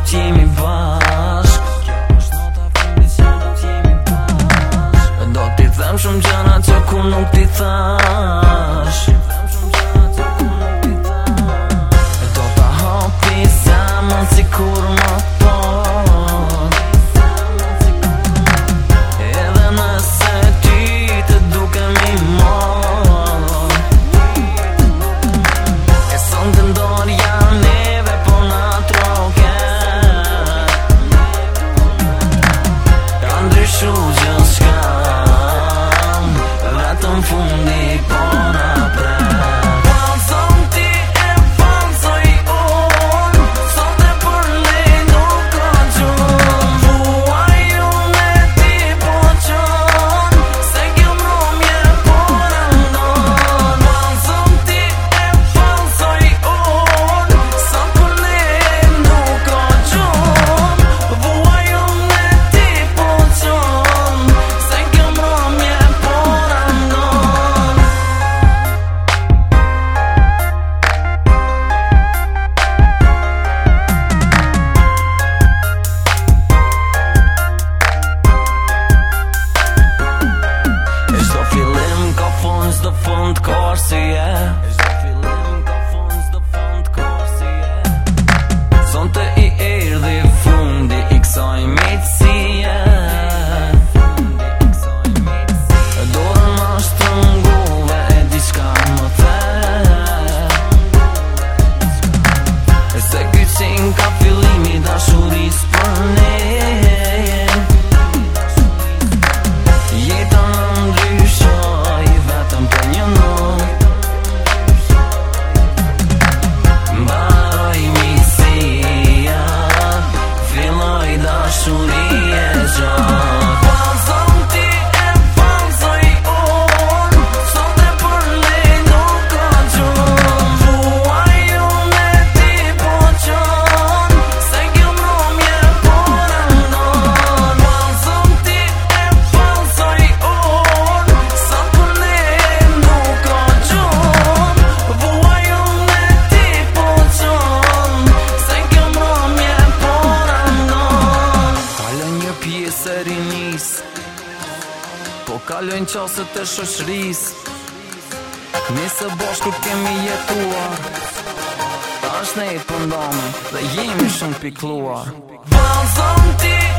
t'jemi bashk. Do t'i them shumë gjëra që kur nuk t'i thash. Do t'a hapi zemën si kur më ton. Edhe nëse ty të duke mi mon. E son të ndorja neve po na troket. Ka ndryshu gjë shkam, vetëm fundi po na pret. Falson ti e falsoj unë, sot e për ne nuk ka gjun. Vuaj unë e ti po qon, se kjo mromje po rëndon. Falson ti e falsoj unë, sot për ne nuk ka gjun. Vuaj unë e ti po qon, se kjo mromje po rëndon. E çdo fillim ka fund, çdo fund ka arsye. Sonte i erdhi fundi i kësaj miqësie. Dorën më shtrëngove e diçka më the. Se ky qenë ka fillimi dashurisë për ne. Jeta më ndryshoj vetëm për një not. Mbaroj miqësia, filloj dashuri e gjatë. Falson ti e falsoj unë, sot e për ne nuk ka gjun. Vuaj unë e ti po qon, se kjo mromje po rëndon. Falson ti e falsoj unë, sot për ne nuk ka gjun. Vuaj unë e ti po qon, se kjo mromje po rëndon. Kaloj një pjesë e rinis, po kalojnë qaset e shoqëris. Ne së bashku kemi jetuar, tash ne i pëndomi dhe jemi shumë pikluar. Falson ti